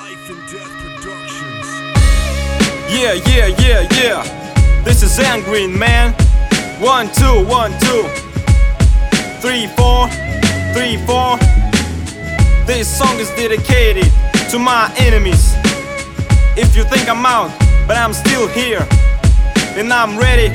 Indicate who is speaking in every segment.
Speaker 1: Life and Death Productions.
Speaker 2: Yeah. This is Angry Man. 1 2 1 2 3 4 3 4. This song is dedicated to my enemies. If you think I'm out, but I'm still here, and I'm ready.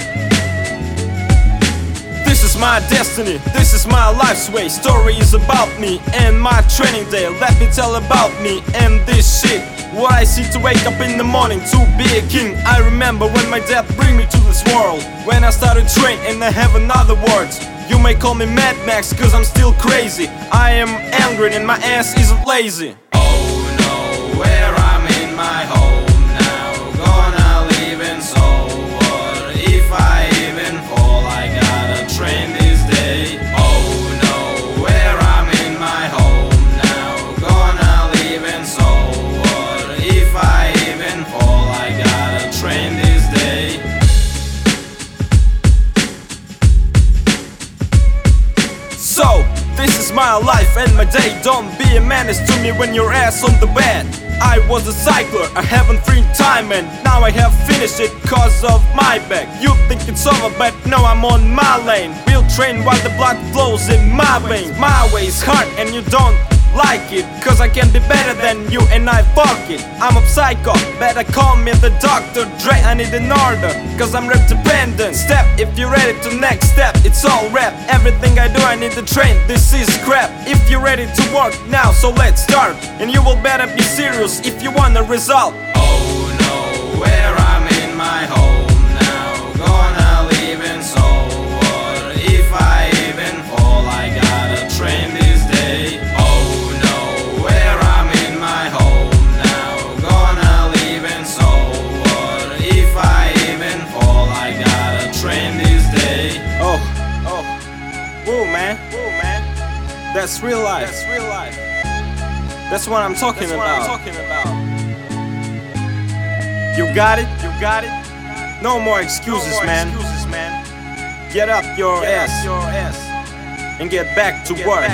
Speaker 2: This is my destiny, this is my life's way. Story is about me and my training day. Let me tell about me and this shit. What I see to wake up in the morning to be a king. I remember when my dad bring me to this world, when I started train and I have another words. You may call me Mad Max cause I'm still crazy. I am angry and my ass isn't lazy.
Speaker 3: Oh no, where I'm in my home now, gonna leave and so what? If I even fall, I gotta train this day. Oh no, where I'm in my home now, gonna leave and so what? If I even fall, I gotta train this day.
Speaker 2: So, this is my life and my day. Don't be a menace to me when your ass on the bed. I was a cycler, I haven't free time, and now I have finished it cause of my back. You think it's over, but no, I'm on my lane. We'll train while the blood flows in my veins. My way is hard and you don't like it, cause I can be better than you and I fuck it. I'm a psycho, better call me the Dr. Dre. I need an order, cause I'm rap dependent. Step if you're ready to next step, it's all rap. Everything I do I need to train, this is crap. If you're ready to work now, so let's start. And you will better be serious if you want a result.
Speaker 3: Oh no, where I'm in my home now, gonna leave and so what? If I even fall, I gotta train this day. Oh no, where I'm in my home now, gonna leave and so what? If I even fall, I gotta train this day.
Speaker 2: Oh, whoa man, that's real life. That's what I'm talking about. You got it? No more excuses, man. Get up your ass and get back to work.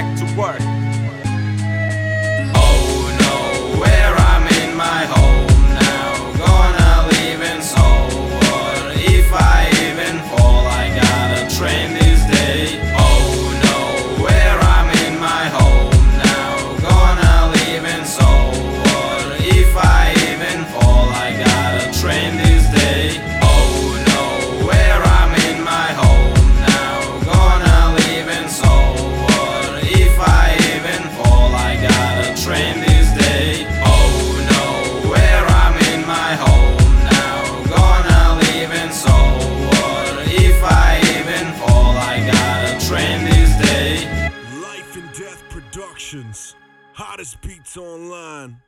Speaker 3: Oh no, where I'm in my home now, gonna leave and so what? If I even fall, I gotta train this day. Oh no, where I'm in my home now, gonna leave and so what? If I even fall, I gotta train this day. Oh no, where I'm in my home now, gonna leave and so what? If I even fall, I gotta train this day. Oh no, where I'm in my home now, gonna leave and so what? If I even fall, I gotta train this day.
Speaker 1: Life and Death Productions. Hottest beats online.